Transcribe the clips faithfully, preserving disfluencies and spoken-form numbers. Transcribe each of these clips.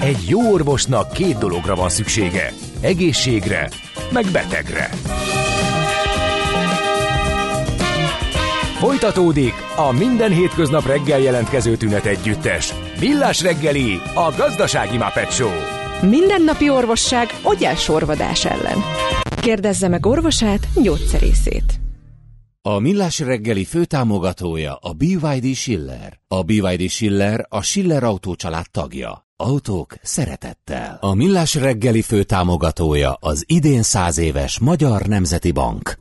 Egy jó orvosnak két dologra van szüksége. Egészségre, meg betegre. Folytatódik a minden hétköznap reggel jelentkező tünet együttes. Millás reggeli, a gazdasági Muppet Show. Mindennapi orvosság ogyásorvadás ellen. Kérdezze meg orvosát, gyógyszerészét. A Millás reggeli főtámogatója a bé vé dé Schiller. A bé vé dé Schiller a Schiller Autó család tagja. Autók szeretettel. A Millás reggeli főtámogatója az idén száz éves Magyar Nemzeti Bank.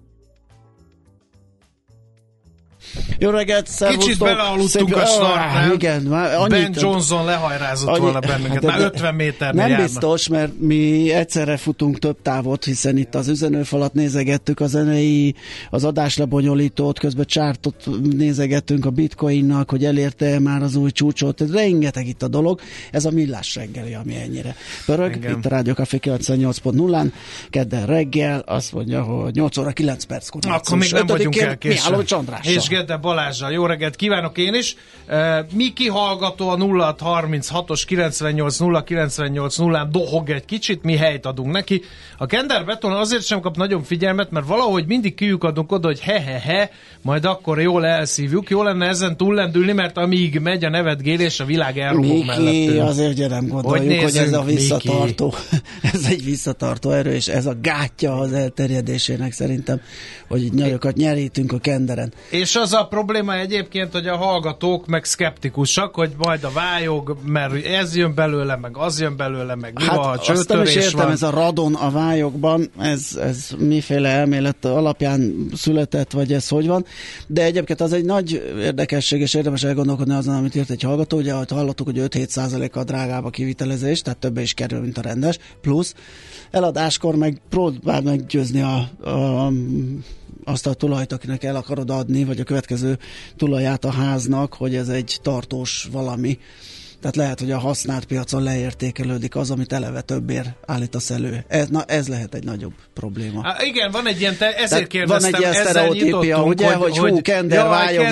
Jó reggelt, szervusztok! Kicsit belealudtunk a startnál. Igen, már annyit, Ben Johnson lehajrázott annyi, volna bennünket, már ötven méternél nem járna. biztos, mert mi egyszerre futunk több távot, hiszen itt az üzenőfalat nézegettük, a zenei, az adáslebonyolítót, közben csártot nézegettünk a bitcoinnak, hogy elérte már az új csúcsot, rengeteg itt a dolog, ez a Millás reggeli, ami ennyire pörög, igen. Itt a Rádió Café kilencvennyolc pont nullán, kedden reggel, azt mondja, hogy nyolc óra kilenc perckor. Akkor még nem vagyunk el későn. És Gede Balázsral. Jó reggelt kívánok én is. Miki hallgató a nulla hat harminchatos kilencvennyolc nulla kilencvennyolc nullán dohog egy kicsit, mi helyt adunk neki. A Kender Beton azért sem kap nagyon figyelmet, mert valahogy mindig kiukadunk oda, hogy he-he-he, majd akkor jól elszívjuk. Jó lenne ezen túllendülni, mert amíg megy a nevetgélés, a világ elrugó mellettünk. Miki, azért ugye nem gondoljuk, hogy, hogy ez a visszatartó, ez egy visszatartó erő, és ez a gátja az elterjedésének szerintem, hogy nagyokat nyerítünk a Kenderen. És az a probléma egyébként, hogy a hallgatók meg szkeptikusak, hogy majd a vályog, mert ez jön belőle, meg az jön belőle, meg mi hát van, a csőtörés van. Hát azt nem is értem, ez a radon a vályogban, ez, ez miféle elmélet alapján született, vagy ez hogy van, de egyébként az egy nagy érdekesség, és érdemes elgondolkodni azon, amit írt egy hallgató, ugye, ahogy hallottuk, hogy öt-hét százalékkal drágább a kivitelezés, tehát többe is kerül, mint a rendes, plusz eladáskor meg próbál meggyőzni a, a azt a tulajt, akinek el akarod adni, vagy a következő tulaját a háznak, hogy ez egy tartós valami. Tehát lehet, hogy a használt piacon leértékelődik az, amit eleve többért állítasz elő. Ez, na, ez lehet egy nagyobb probléma. Há, igen, van egy ilyen, te, ezért Tehát kérdeztem, van egy ilyen sztereotípia, ugye, hogy, hogy hú, Kender vályog.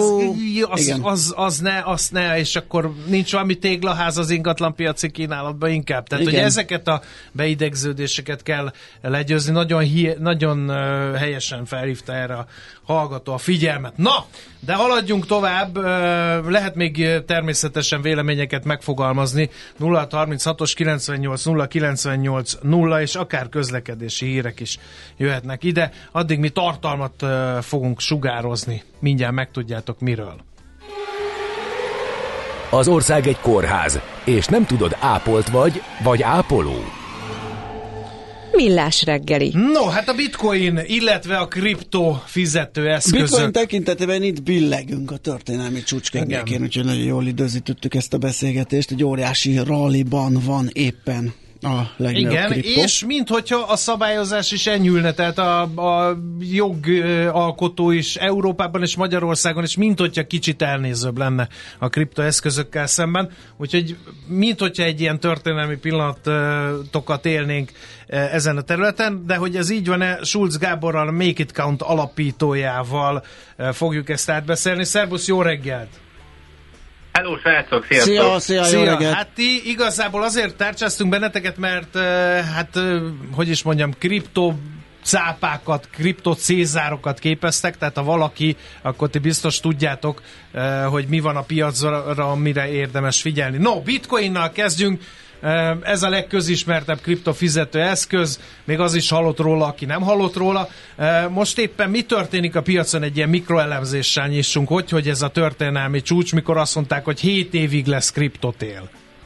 Az, az, az ne, az ne, és akkor nincs valami téglaház az ingatlanpiaci kínálatban inkább. Tehát, igen. Hogy ezeket a beidegződéseket kell legyőzni. Nagyon, hi, nagyon uh, helyesen felhívta erre a hallgató a figyelmet. Na, de haladjunk tovább. Uh, lehet még természetesen véleményeket megfogalmazni. nulla hat harminchatos kilencvennyolc nulla kilencvennyolc nulla és akár közlekedési hírek is jöhetnek ide. Addig mi tartalmat uh, fogunk sugározni. Mindjárt megtudjátok miről. Az ország egy kórház, és nem tudod, ápolt vagy, vagy ápoló. Millás reggeli. No, hát a bitcoin, illetve a kripto fizetőeszközök. Bitcoin tekintetében itt billegünk a történelmi csúcskendékén, úgyhogy nagyon jól időzítettük ezt a beszélgetést. Egy óriási ralliban van éppen a legnagyobb Igen, kripto. És minthogyha a szabályozás is enyhülne, tehát a, a jogalkotó is Európában és Magyarországon is minthogyha kicsit elnézőbb lenne a kriptoeszközökkel szemben, úgyhogy minthogyha egy ilyen történelmi pillanatokat élnénk ezen a területen, de hogy ez így van-e, Schulz Gáborral, a Make It Count alapítójával fogjuk ezt átbeszélni. Szervusz, jó reggelt! Hello, srácok, sziasztok! Szia, szia, jó reggelt! Hát ti igazából azért tárcsáztunk benneteket, mert hát, hogy is mondjam, kripto cápákat, kriptocézárokat képeztek, tehát ha valaki, akkor ti biztos tudjátok, hogy mi van a piacra, amire érdemes figyelni. No, bitcoinnal kezdjünk. Ez a legközismertebb kriptofizető eszköz, még az is hallott róla, aki nem hallott róla. Most éppen mi történik a piacon, egy ilyen mikroelemzéssel nyissunk, hogy, hogy ez a történelmi csúcs, mikor azt mondták, hogy hét évig lesz kriptotél.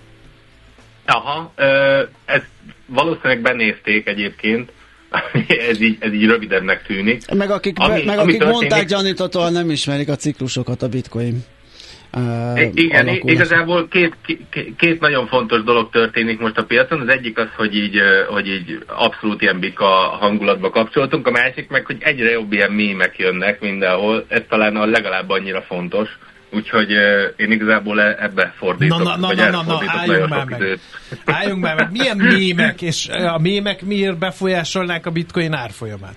Aha, ezt valószínűleg benézték egyébként, ez így, ez így rövidebbnek tűnik. Meg akik, ami, meg ami akik történik... mondták gyaníthatóan nem ismerik a ciklusokat a bitcoin. Uh, Igen, igazából két, két, két nagyon fontos dolog történik most a piacon. Az egyik az, hogy így, hogy így abszolút ilyen bika hangulatba kapcsoltunk, a másik meg, hogy egyre jobb ilyen mémek jönnek mindenhol. Ez talán a legalább annyira fontos. Úgyhogy én igazából ebbe fordítok. Na, na, na, na, na, álljunk már meg. Álljunk már meg. Milyen mémek, és a mémek miért befolyásolnák a bitcoin árfolyamát?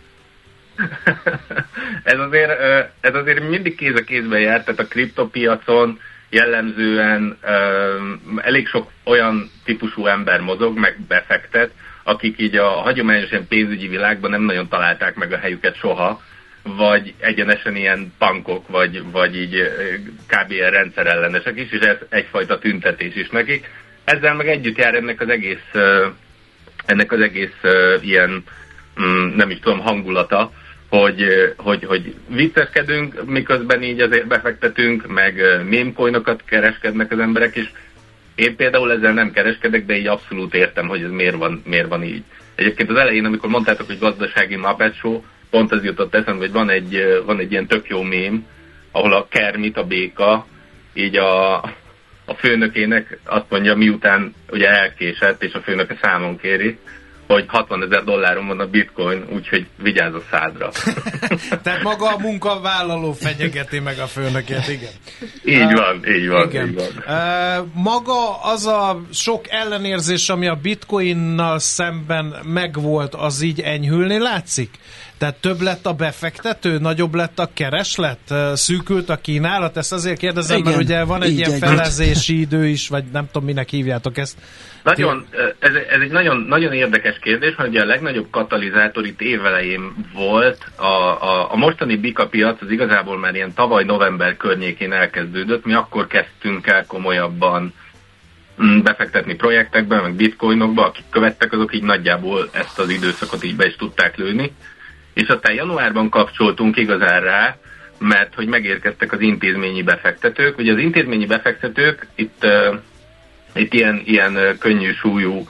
ez, azért, ez azért mindig kéz a kézben jár, tehát a kriptopiacon jellemzően uh, elég sok olyan típusú ember mozog, meg befektet, akik így a hagyományos pénzügyi világban nem nagyon találták meg a helyüket soha, vagy egyenesen ilyen punkok, vagy, vagy így kb. Rendszerellenesek is, és ez egyfajta tüntetés is nekik. Ezzel meg együtt jár ennek az egész, ennek az egész ilyen, nem is tudom, hangulata, hogy, hogy, hogy vicceskedünk, miközben így azért befektetünk, meg mémcoinokat kereskednek az emberek, és én például ezzel nem kereskedek, de így abszolút értem, hogy ez miért van, miért van így. Egyébként az elején, amikor mondtátok, hogy gazdasági Muppet Show, pont az jutott eszembe, hogy van egy, van egy ilyen tök jó mém, ahol a Kermit, a béka, így a, a főnökének azt mondja, miután ugye elkésett, és a főnöke számon kéri, hogy hatvanezer dolláron van a bitcoin, úgyhogy vigyázz a szádra. Tehát maga a munkavállaló fenyegeti meg a főnökét, igen. Így van, uh, így van. Igen. Így van. Uh, maga az a sok ellenérzés, ami a bitcoinnal szemben megvolt, az így enyhülni látszik? Tehát több lett a befektető, nagyobb lett a kereslet, szűkült a kínálat? Ezt azért kérdezem, igen, mert ugye van egy ilyen felezési idő is, vagy nem tudom, minek hívjátok ezt. Nagyon, ez, ez egy nagyon, nagyon érdekes kérdés, mert ugye a legnagyobb katalizátor itt évelején volt. A, a, a mostani bika piac az igazából már ilyen tavaly november környékén elkezdődött. Mi akkor kezdtünk el komolyabban befektetni projektekbe, meg bitcoinokba, akik követtek, azok így nagyjából ezt az időszakot így be is tudták lőni. És aztán januárban kapcsoltunk igazán rá, mert hogy megérkeztek az intézményi befektetők. Ugye az intézményi befektetők itt, uh, itt ilyen, ilyen könnyű súlyú uh,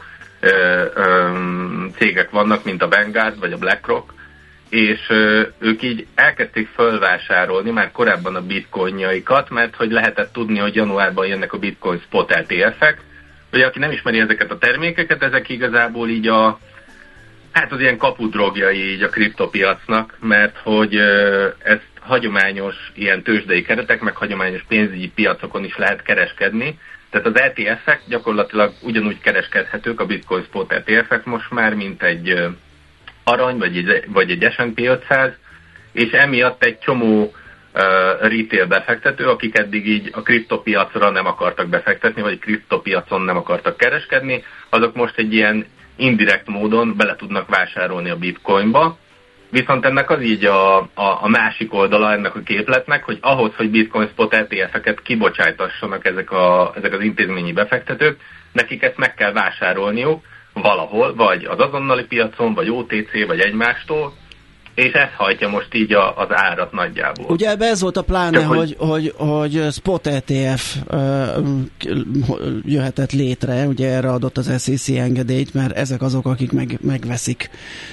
um, cégek vannak, mint a Vanguard vagy a BlackRock, és uh, ők így elkezdték fölvásárolni már korábban a bitcoinjaikat, mert hogy lehetett tudni, hogy januárban jönnek a bitcoin spot é té ef-ek. Ugye aki nem ismeri ezeket a termékeket, ezek igazából így a hát az ilyen kapudrogjai így a kriptopiacnak, mert hogy ezt hagyományos ilyen tőzsdei keretek, meg hagyományos pénzügyi piacokon is lehet kereskedni. Tehát az é té ef-ek gyakorlatilag ugyanúgy kereskedhetők, a Bitcoin Spot é té ef-ek most már, mint egy arany, vagy egy, vagy egy es and pé ötszáz, és emiatt egy csomó uh, retail befektető, akik eddig így a kriptopiacra nem akartak befektetni, vagy kriptopiacon nem akartak kereskedni, azok most egy ilyen indirekt módon bele tudnak vásárolni a bitcoinba, viszont ennek az így a, a, a másik oldala ennek a képletnek, hogy ahhoz, hogy Bitcoin Spot é té ef-eket kibocsájtassanak ezek, a, ezek az intézményi befektetők, nekik ezt meg kell vásárolniuk valahol, vagy az azonnali piacon, vagy o té cé, vagy egymástól, és ez hajtja most így a, az árat nagyjából. Ugye ebbe ez volt a pláne, Csak, hogy, hogy, hogy spot é té ef uh, jöhetett létre, ugye erre adott az es e cé engedélyt, mert ezek azok, akik meg, megveszik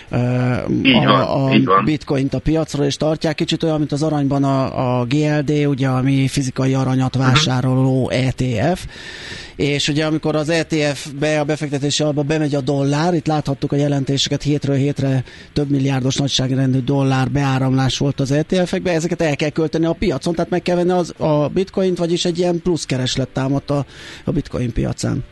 uh, a, a bitcoint a piacról, és tartják kicsit olyan, mint az aranyban a, a gé el dé, ugye, ami fizikai aranyat vásároló uh-huh. é té ef, és ugye amikor az é té ef-be, a befektetési alapba bemegy a dollár, itt láthattuk a jelentéseket, hétről hétre több milliárdos nagyságrendű dollár beáramlás volt az é té ef-ekbe, ezeket el kell költeni a piacon, tehát meg kell venni az, a bitcoint, vagyis egy ilyen plusz kereslet támadt a, a bitcoin piacán.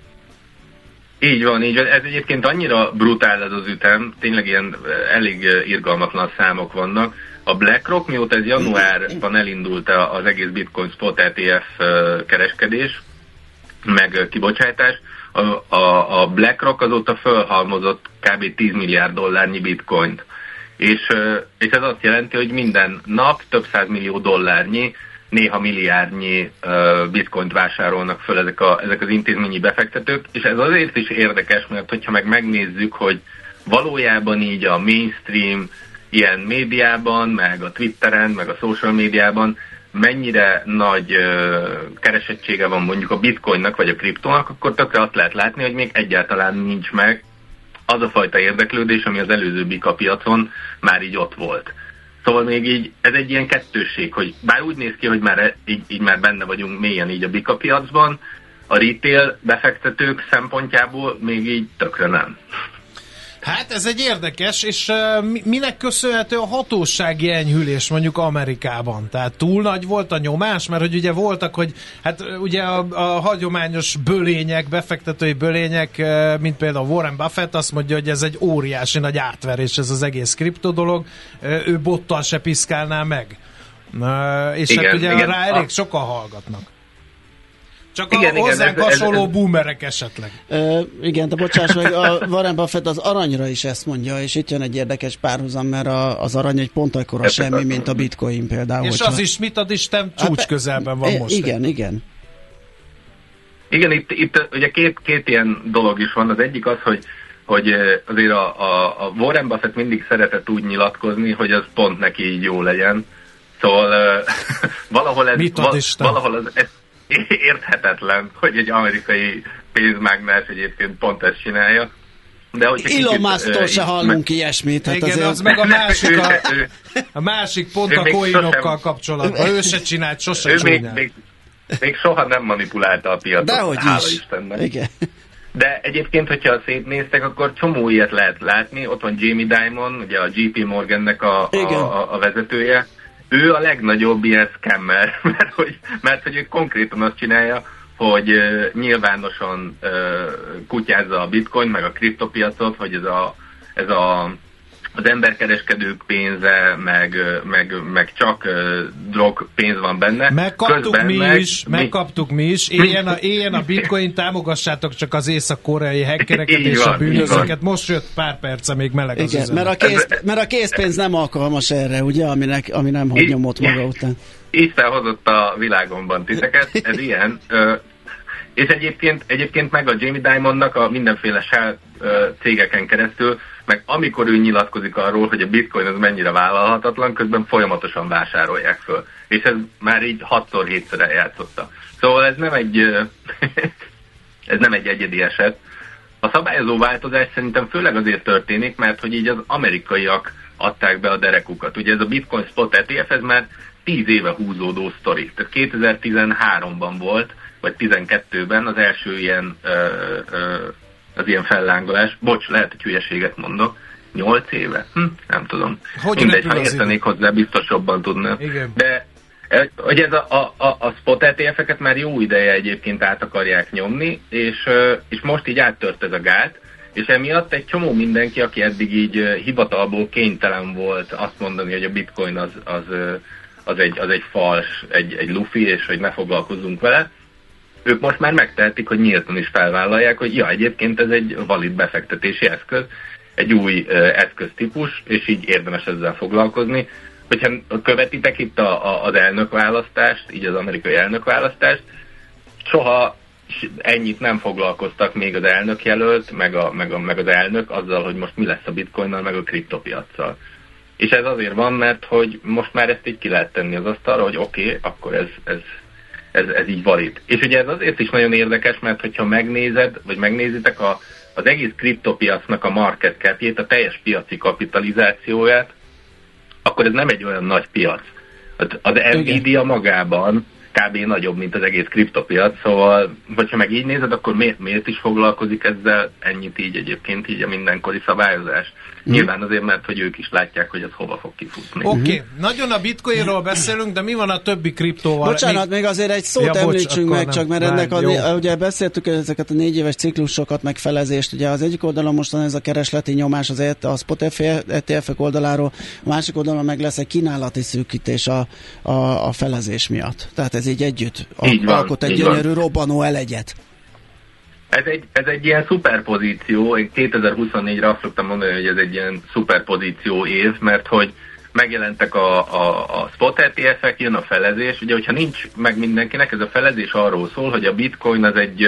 Így van, így van. Ez egyébként annyira brutál ez az ütem, tényleg ilyen elég irgalmatlan számok vannak. A BlackRock, mióta ez januárban elindult az egész Bitcoin Spot é té ef kereskedés, meg kibocsátás, a, a, a BlackRock azóta fölhalmozott kb. tíz milliárd dollárnyi bitcoint. És, és ez azt jelenti, hogy minden nap több százmillió dollárnyi, néha milliárdnyi uh, bitcoint vásárolnak föl ezek, a, ezek az intézményi befektetők, és ez azért is érdekes, mert hogyha meg megnézzük, hogy valójában így a mainstream ilyen médiában, meg a Twitteren, meg a social médiában mennyire nagy uh, keresettsége van mondjuk a bitcoinnak vagy a kriptónak, akkor tökre azt lehet látni, hogy még egyáltalán nincs meg az a fajta érdeklődés, ami az előző bika piacon már így ott volt. Szóval még így ez egy ilyen kettősség, hogy bár úgy néz ki, hogy már így, így már benne vagyunk mélyen így a bika piacban, a retail befektetők szempontjából még így tökre nem. Hát ez egy érdekes, és uh, minek köszönhető a hatósági enyhülés mondjuk Amerikában? Tehát túl nagy volt a nyomás, mert hogy ugye voltak, hogy hát ugye a, a hagyományos bölények, befektetői bölények, uh, mint például Warren Buffett azt mondja, hogy ez egy óriási nagy átverés ez az egész kripto dolog, uh, ő bottal se piszkálná meg. Uh, és igen, hát ugye igen. rá elég sokan hallgatnak. Csak igen, a hozzánk igen, hasonló ez, ez, boomerek esetleg. Ö, igen, de bocsáss meg, a Warren Buffett az aranyra is ezt mondja, és itt jön egy érdekes párhuzam, mert a, az arany egy pont akkora semmi, mint a bitcoin például. És hogyha... az is, mit ad Isten, csúcs hát, közelben van most. Igen, igen. Igen, itt, itt ugye két, két ilyen dolog is van. Az egyik az, hogy, hogy azért a, a, a Warren Buffett mindig szeretett úgy nyilatkozni, hogy az pont neki így jó legyen. Szóval uh, valahol ez, val, valahol az, ez érthetetlen, hogy egy amerikai pénzmágnás egyébként pont ezt csinálja. De Elon Musk-tól se hallunk meg... ilyesmit. Hát igen, az meg a másik, a, a másik pont a coinokkal kapcsolatban. Ő se csinált, sose csinált. Még, még soha nem manipulálta a piacot. Dehogy hála is. Istennek. Igen. De egyébként, hogyha szétnéztek, akkor csomó ilyet lehet látni. Ott van Jamie Dimon, ugye a jé pé Morgannek a, a, a, a vezetője. Ő a legnagyobb ilyen scammer, mert hogy, mert hogy ő konkrétan azt csinálja, hogy uh, nyilvánosan uh, kutyázza a bitcoin, meg a kriptopiacot, hogy ez a, ez a az emberkereskedők pénze, meg, meg, meg csak uh, drog pénz van benne. Megkaptuk Közben mi meg, is, mi... megkaptuk mi is. Éljen a, éljen a bitcoin, támogassátok csak az észak-koreai hackereket és van, a bűnözőket. Most jött pár perce, még meleg az igen, mert a, kész, mert a készpénz nem alkalmas erre, ugye, aminek, ami nem hagy nyomot maga után. Isten hozott a világomban titeket, ez ilyen. Uh, és egyébként, egyébként meg a Jamie Dimonnak a mindenféle shell uh, cégeken keresztül, meg amikor ő nyilatkozik arról, hogy a bitcoin az mennyire vállalhatatlan, közben folyamatosan vásárolják föl. És ez már így hatszor, hétszer eljátszotta. Szóval ez nem egy ez nem egy egyedi eset. A szabályozó változás szerintem főleg azért történik, mert hogy így az amerikaiak adták be a derekukat. Ugye ez a Bitcoin Spot é té ef, ez már tíz éve húzódó sztori. Tehát kétezer-tizenháromban volt, vagy tizenkettőben az első ilyen ö, ö, az ilyen fellángolás. Bocs, lehet, hogy hülyeséget mondok. Nyolc éve? Hm, nem tudom. Hogy mindegy, ha értenék hozzá, biztos jobban tudnám. Igen. De hogy ez a, a, a spot é té ef-eket már jó ideje egyébként át akarják nyomni, és, és most így áttört ez a gát, és emiatt egy csomó mindenki, aki eddig így hivatalból kénytelen volt azt mondani, hogy a bitcoin az, az, az, egy, az egy fals, egy, egy lufi, és hogy ne foglalkozzunk vele, ők most már megtehetik, hogy nyíltan is felvállalják, hogy ja, egyébként ez egy valid befektetési eszköz, egy új uh, eszköztípus, és így érdemes ezzel foglalkozni. Hogyha követitek itt a, a, az elnökválasztást, így az amerikai elnökválasztást, soha ennyit nem foglalkoztak még az elnökjelölt, meg, a, meg, a, meg az elnök azzal, hogy most mi lesz a bitcoinnal, meg a kriptopiaccal. És ez azért van, mert hogy most már ezt így ki lehet tenni az asztalra, hogy oké, okay, akkor ez, ez, ez, ez így valid. És ugye ez azért is nagyon érdekes, mert hogyha megnézed, vagy megnézitek a, az egész kriptopiacnak a market capjét, a teljes piaci kapitalizációját, akkor ez nem egy olyan nagy piac. Az Nvidia magában kb. Nagyobb, mint az egész kriptopiac, szóval, hogyha meg így nézed, akkor miért, miért is foglalkozik ezzel ennyit így egyébként így a mindenkori szabályozás? Mm. Nyilván azért, mert hogy ők is látják, hogy ez hova fog kifutni. Oké, okay. mm-hmm. Nagyon a bitcoinról beszélünk, de mi van a többi kriptóval? Bocsánat, még, még azért egy szót ja, említsünk bocs, meg, csak mert ennek a, a, ugye beszéltük ezeket a négy éves ciklusokat, meg felezést, ugye az egyik oldalon most van ez a keresleti nyomás az a spot é té ef-ek oldaláról, a másik oldalon meg lesz egy kínálati szűkítés a, a, a felezés miatt. Tehát ez így együtt így van, alkot egy gyönyörű van. Robbanó elegyet. Ez egy, ez egy ilyen szuperpozíció, én kétezer-huszonnégyre azt szoktam mondani, hogy ez egy ilyen szuperpozíció év, mert hogy megjelentek a, a, a spot é té ef-ek, jön a felezés, ugye hogyha nincs meg mindenkinek, ez a felezés arról szól, hogy a bitcoin az egy,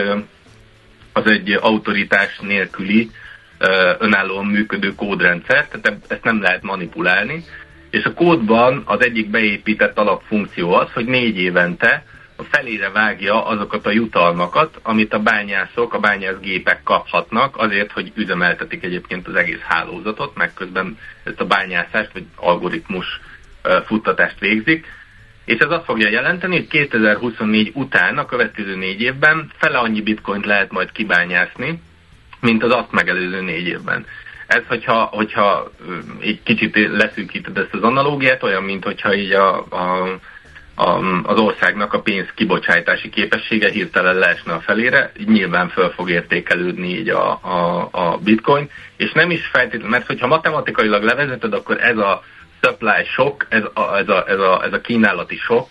az egy autoritás nélküli, önállóan működő kódrendszer, tehát ezt nem lehet manipulálni, és a kódban az egyik beépített alapfunkció az, hogy négy évente a felére vágja azokat a jutalmakat, amit a bányászok, a bányászgépek kaphatnak azért, hogy üzemeltetik egyébként az egész hálózatot, meg közben ezt a bányászást, vagy algoritmus futtatást végzik. És ez azt fogja jelenteni, hogy kétezer-huszonnégy után, a következő négy évben fele annyi bitcoint lehet majd kibányászni, mint az azt megelőző négy évben. Ez, hogyha, hogyha egy kicsit leszűkíted ezt az analógiát, olyan, mint hogyha így a, a az országnak a pénz kibocsátási képessége hirtelen leesne a felére, így nyilván föl fog értékelődni így a, a, a bitcoin, és nem is feltétlenül, mert hogyha matematikailag levezeted, akkor ez a supply shock, ez a, ez a, ez a, ez a kínálati shock,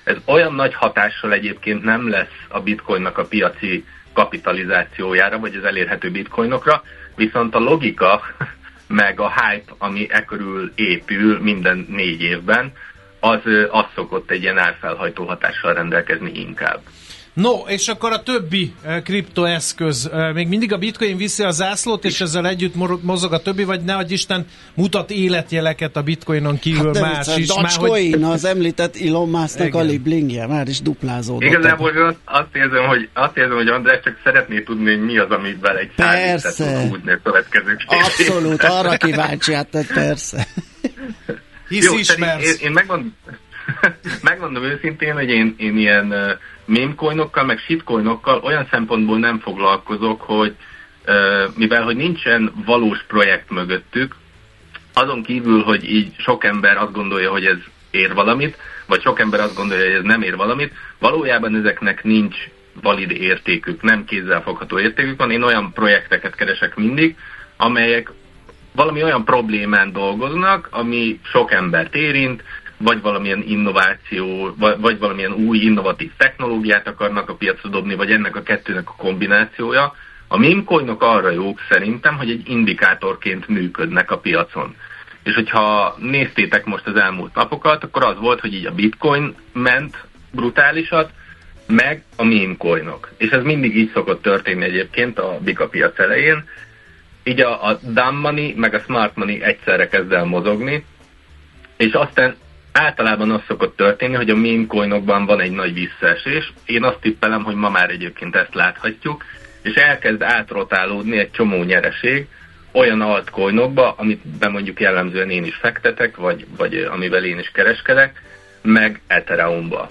Ez olyan nagy hatással egyébként nem lesz a bitcoinnak a piaci kapitalizációjára, vagy az elérhető bitcoinokra, viszont a logika meg a hype, ami e körül épül minden négy évben, az, az szokott egy ilyen árfelhajtó hatással rendelkezni inkább. No, és akkor a többi uh, kriptoeszköz, uh, még mindig a bitcoin viszi a zászlót, és ezzel együtt mozog a többi, vagy nehogy Isten mutat életjeleket a bitcoinon kívül hát más vicces, is. Dogecoin, hogy... az említett Elon Musk-nak a liblingje, már is duplázódott. Igazából azt, azt érzem, hogy, azt érzem, hogy András csak szeretné tudni, hogy mi az, amit vele egy szállített tud húzni a következő két. Abszolút, arra kíváncsi, hát persze. Hisz Jó, ismersz. Én, én megmondom, megmondom őszintén, hogy én, én ilyen uh, meme-coinokkal, meg shitcoinokkal olyan szempontból nem foglalkozok, hogy uh, mivel hogy nincsen valós projekt mögöttük, azon kívül, hogy így sok ember azt gondolja, hogy ez ér valamit, vagy sok ember azt gondolja, hogy ez nem ér valamit, valójában ezeknek nincs valid értékük, nem kézzelfogható értékük van. Én olyan projekteket keresek mindig, amelyek valami olyan problémán dolgoznak, ami sok embert érint, vagy valamilyen innováció, vagy, vagy valamilyen új innovatív technológiát akarnak a piacra dobni, vagy ennek a kettőnek a kombinációja. A meme-coinok arra jók szerintem, hogy egy indikátorként működnek a piacon. És hogyha néztétek most az elmúlt napokat, akkor az volt, hogy így a bitcoin ment brutálisat, meg a meme-coinok. És ez mindig így szokott történni egyébként a bika piac elején. Így a, a dumb money, meg a smart money egyszerre kezd el mozogni, és aztán általában az szokott történni, hogy a meme coinokban van egy nagy visszaesés. Én azt tippelem, hogy ma már egyébként ezt láthatjuk, és elkezd átrotálódni egy csomó nyereség olyan altcoinokba, amit mondjuk jellemzően én is fektetek, vagy, vagy amivel én is kereskedek, meg Ethereumba.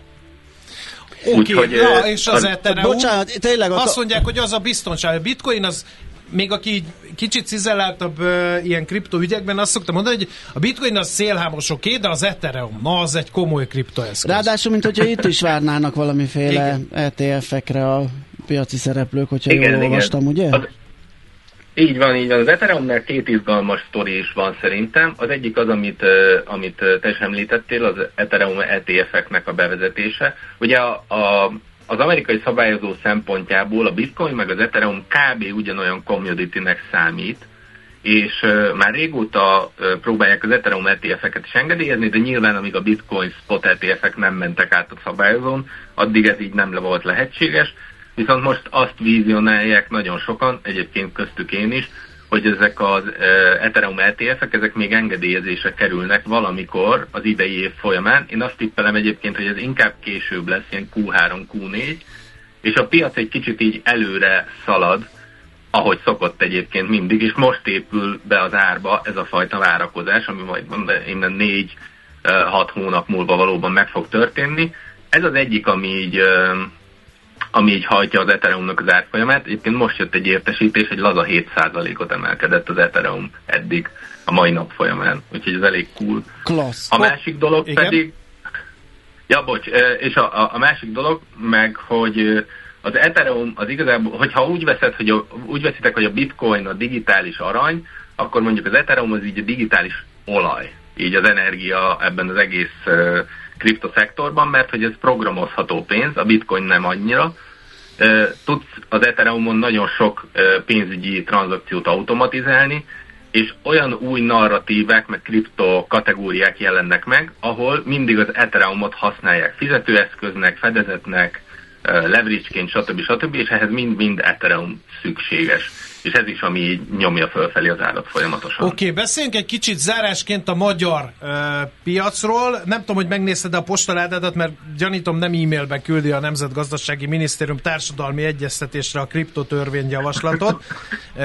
Oké, okay, ja, és az, az Ethereum, bocsánat, tényleg azt a... mondják, hogy az a biztonság. A bitcoin az, még aki kicsit cizelláltabb uh, ilyen kriptoügyekben, azt szoktam mondani, hogy a bitcoin az szélhámos oké, okay, de az Ethereum, na az egy komoly kriptoeszköz. Ráadásul, mint hogyha itt is várnának valamiféle é té ef-ekre a piaci szereplők, hogyha igen, jól olvastam, ugye? Az, így van, így van. Az Ethereumnál két izgalmas sztori is van szerintem. Az egyik az, amit, uh, amit te is említettél, az Ethereum é té ef-eknek a bevezetése. Ugye a, a az amerikai szabályozó szempontjából a Bitcoin meg az Ethereum kb. Ugyanolyan commodity-nek számít, és uh, már régóta uh, próbálják az Ethereum é té ef-eket is engedélyezni, de nyilván amíg a Bitcoin spot é té ef-ek nem mentek át a szabályozón, addig ez így nem le volt lehetséges, viszont most azt vízionálják nagyon sokan, egyébként köztük én is, hogy ezek az uh, Ethereum é té ef-ek, ezek még engedélyezésre kerülnek valamikor az idei év folyamán. Én azt tippelem egyébként, hogy ez inkább később lesz, ilyen kú három kú négy, és a piac egy kicsit így előre szalad, ahogy szokott egyébként mindig, és most épül be az árba ez a fajta várakozás, ami majd innen négy-hat hónap múlva valóban meg fog történni. Ez az egyik, ami így... Uh, ami így hajtja az Ethereumnak az árfolyamát. Egyébként most jött egy értesítés, hogy laza hét százalékot emelkedett az Ethereum eddig a mai nap folyamán. Úgyhogy ez elég cool. Klassz. A másik dolog igen? pedig... Ja, bocs, és a, a, a másik dolog meg, hogy az Ethereum az igazából, hogyha úgy veszed, hogy a, úgy veszitek, hogy a Bitcoin a digitális arany, akkor mondjuk az Ethereum az így a digitális olaj. Így az energia ebben az egész uh, kriptoszektorban, mert hogy ez programozható pénz, a Bitcoin nem annyira. Tudsz az Ethereumon nagyon sok pénzügyi tranzakciót automatizálni, és olyan új narratívák, meg kripto kategóriák jelennek meg, ahol mindig az Ethereumot használják fizetőeszköznek, fedezetnek, leverage-ként, stb. stb. És ehhez mind-mind Ethereum szükséges. És ez is, ami így nyomja fölfelé az árat folyamatosan. Oké, okay, beszéljünk egy kicsit zárásként a magyar uh, piacról. Nem tudom, hogy megnézted a postaládádat, mert gyanítom nem e-mailben küldi a Nemzetgazdasági Minisztérium társadalmi egyeztetésre a kriptotörvényjavaslatot. uh,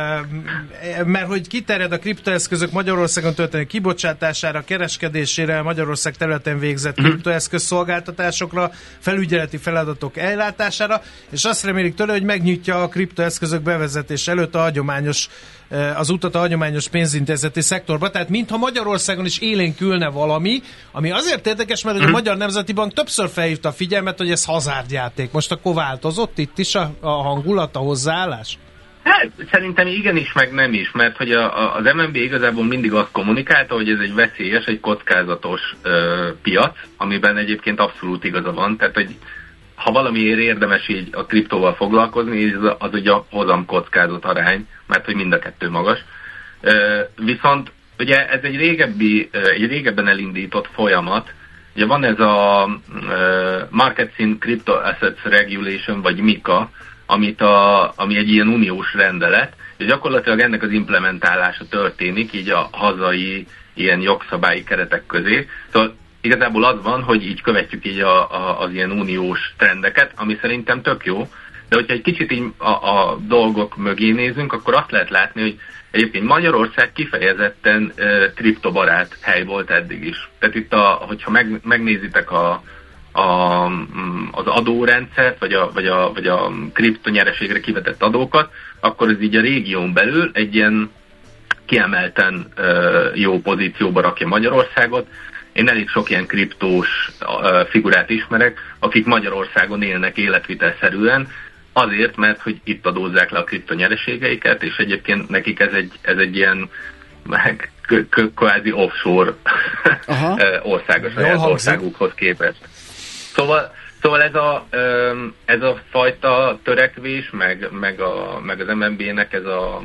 mert hogy kiterjed a kriptoeszközök Magyarországon történő kibocsátására, kereskedésére, Magyarország területen végzett kriptoeszköz szolgáltatásokra, felügyeleti feladatok ellátására, és azt remélik tőle, hogy megnyitja a kriptoeszközök bevezetés előtt a hagyományos, az utat a hagyományos pénzintézeti szektorba. Tehát mintha Magyarországon is élénkülne valami, ami azért érdekes, mert a Magyar Nemzeti Bank többször felhívta a figyelmet, hogy ez hazárdjáték. Most akkor változott itt is a, a hangulat, a hozzáállás? Hát szerintem igenis, meg nem is, mert hogy a, a, az em en bé igazából mindig azt kommunikálta, hogy ez egy veszélyes, egy kockázatos ö, piac, amiben egyébként abszolút igaza van, tehát hogy ha valamiért érdemes így a kriptóval foglalkozni, az, az ugye a hozam kockázat arány, mert hogy mind a kettő magas. Ö, viszont ugye ez egy régebbi, egy régebben elindított folyamat, ugye van ez a ö, Markets in Crypto Assets Regulation, vagy MiCA, amit a, ami egy ilyen uniós rendelet, és gyakorlatilag ennek az implementálása történik így a hazai ilyen jogszabályi keretek közé. Szóval igazából az van, hogy így követjük így a, a, az ilyen uniós trendeket, ami szerintem tök jó, de hogyha egy kicsit így a, a dolgok mögé nézünk, akkor azt lehet látni, hogy egyébként Magyarország kifejezetten uh, kriptobarát hely volt eddig is. Tehát itt, a, hogyha meg, megnézitek a A, az adórendszert, vagy a, vagy a, vagy a kriptonyereségre kivetett adókat, akkor ez így a régión belül egy ilyen kiemelten uh, jó pozícióba rakja Magyarországot. Én elég sok ilyen kriptós uh, figurát ismerek, akik Magyarországon élnek életvitelszerűen, azért, mert hogy itt adózzák le a kriptonyereségeiket, és egyébként nekik ez egy, ez egy ilyen meg kvázi offshore ország a saját országukhoz képest. Szóval, szóval ez, a, ez a fajta törekvés, meg, meg, a, meg az em en bé-nek ez, a,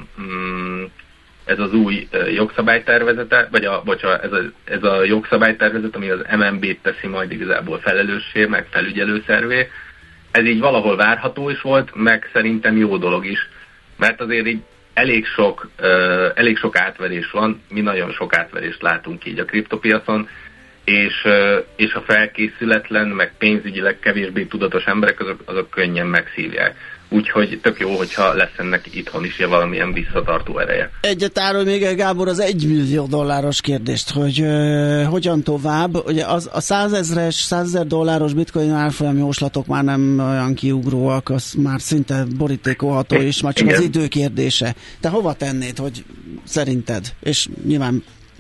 ez az új jogszabálytervezete, vagy a, bocsánat, ez a, ez a jogszabálytervezet, ami az em en bé-t teszi majd igazából felelőssé, meg felügyelőszervé, ez így valahol várható is volt, meg szerintem jó dolog is, mert azért így elég sok, elég sok átverés van, mi nagyon sok átverést látunk így a kriptopiacon, és, és a felkészületlen, meg pénzügyileg kevésbé tudatos emberek azok, azok könnyen megszívják. Úgyhogy tök jó, hogyha lesz ennek itthon is valamilyen visszatartó ereje. Egyet árulj még el, Gábor, az egymillió dolláros kérdést, hogy uh, hogyan tovább. Ugye az, a százezres, százezer dolláros bitcoin árfolyam jóslatok már nem olyan kiugróak, az már szinte borítékolható is, már csak igen. Az idő kérdése. Te hova tennéd, hogy szerinted? És nyilván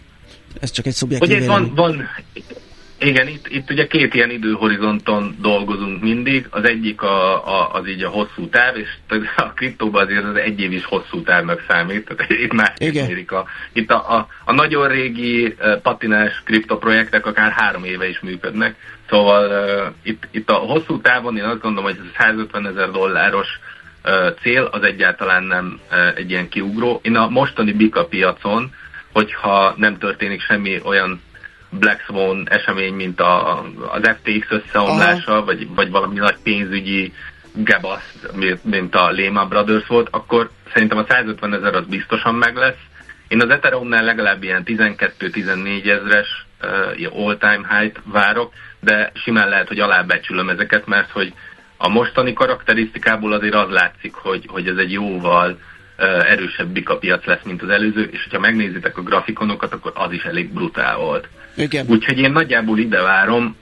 ez csak egy szubjektív vélemény. Van, van, igen, itt, itt ugye két ilyen időhorizonton dolgozunk mindig. Az egyik a, a, az így a hosszú táv, és a kriptóban azért az egy év is hosszú távnak számít. Tehát itt másképp mérik a... Itt a, a, a nagyon régi patinás kriptoprojektek akár három éve is működnek. Szóval uh, itt, itt a hosszú távon én azt gondolom, hogy ez a százötvenezer dolláros uh, cél az egyáltalán nem uh, egy ilyen kiugró. Én a mostani BICA piacon, hogyha nem történik semmi olyan Black Swan esemény, mint a, az ef té iksz összeomlása, vagy, vagy valami nagy pénzügyi gebasz, mint a Lehman Brothers volt, akkor szerintem a százötvenezer az biztosan meg lesz. Én az Ethereumnál legalább ilyen tizenkettő-tizennégy ezres uh, all-time high-t várok, de simán lehet, hogy alábecsülöm ezeket, mert hogy a mostani karakterisztikából azért az látszik, hogy, hogy ez egy jóval uh, erősebb BICA piac lesz, mint az előző, és hogyha megnézitek a grafikonokat, akkor az is elég brutál volt. Igen. Úgyhogy én nagyjából ide várom,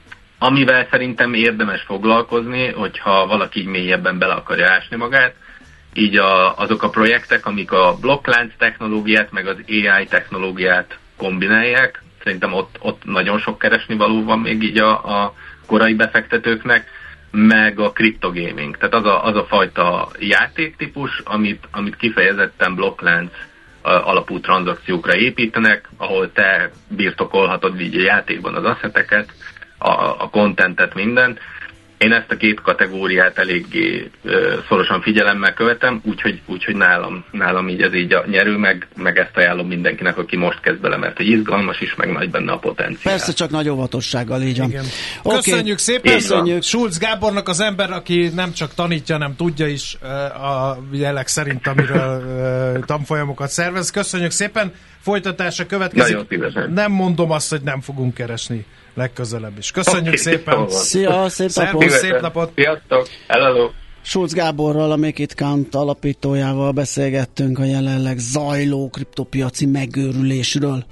amivel szerintem érdemes foglalkozni, hogyha valaki így mélyebben bele akarja ásni magát, így a, azok a projektek, amik a blokklánc technológiát, meg az á i technológiát kombinálják, szerintem ott, ott nagyon sok keresnivaló van még így a, a korai befektetőknek, meg a cryptogaming. Tehát az a, az a fajta játéktípus, amit, amit kifejezetten blokklánc alapú tranzakciókra építenek, ahol te birtokolhatod így a játékban az asszeteket, a, a contentet, mindent. Én ezt a két kategóriát eléggé ö, szorosan figyelemmel követem, úgyhogy, úgyhogy nálam, nálam így ez így a nyerő, meg, meg ezt ajánlom mindenkinek, aki most kezd bele, mert hogy izgalmas is, meg nagy benne a potenciál. Persze, csak nagy óvatossággal, így van. Igen. Okay. Köszönjük szépen! Köszönjük. Schulz Gábornak, az ember, aki nem csak tanítja, nem tudja is a jelek szerint, amiről tanfolyamokat szervez. Köszönjük szépen! Folytatása következik. Nem mondom azt, hogy nem fogunk keresni legközelebb is. Köszönjük okay, szépen! Szia, szép napot! Szép napot! Sziasztok! Hello! Schulz Gáborral, a Make It Count alapítójával beszélgettünk a jelenleg zajló kriptopiaci megőrülésről.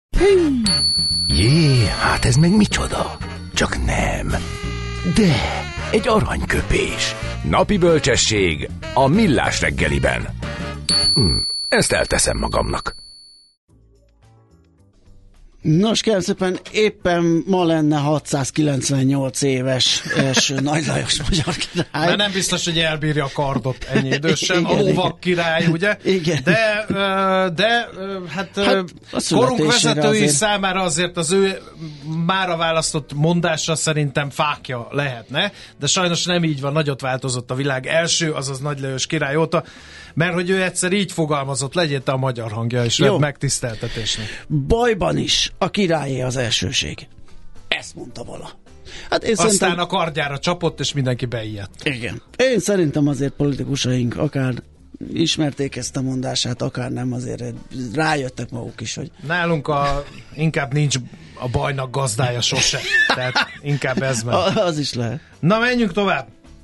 Jé, hát ez meg micsoda? Csak nem. De, egy aranyköpés. Napi bölcsesség a Millás reggeliben. Hm, ezt elteszem magamnak. Nos, kérem szépen, éppen ma lenne hatszázkilencvennyolc éves első Nagy Lajos magyar király. Mert nem biztos, hogy elbírja a kardot ennyi idősen. A lovak király, ugye? Igen. De, de hát, hát korunk vezetői azért. Számára azért az ő mára választott mondása szerintem fákja lehetne, de sajnos nem így van, nagyot változott a világ első, azaz Nagy Lajos király óta, mert hogy ő egyszer így fogalmazott, legyél te a magyar hangja, és vedd megtiszteltetésnek. Bajban is a királyé az elsőség. Ezt mondta vala. Hát én Aztán szerintem... a kardjára csapott, és mindenki beijedt. Igen. Én szerintem azért politikusaink akár ismerték ezt a mondását, akár nem, azért rájöttek maguk is, hogy... Nálunk a, inkább nincs a bajnak gazdája sose. Tehát inkább ez meg. Az is lehet. Na, menjünk tovább.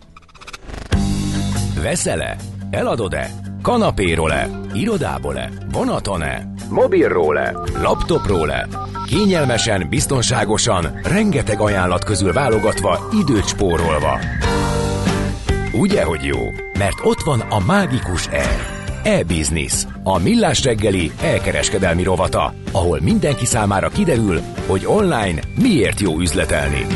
Veszel-e? Eladod-e? Kanapéról-e? Irodából-e? Vonaton-e? Mobilról-e? Laptopról-e? Kényelmesen, biztonságosan, rengeteg ajánlat közül válogatva, időt spórolva. Ugye, hogy jó? Mert ott van a mágikus E. E-Business, a millás reggeli e-kereskedelmi rovata, ahol mindenki számára kiderül, hogy online miért jó üzletelni.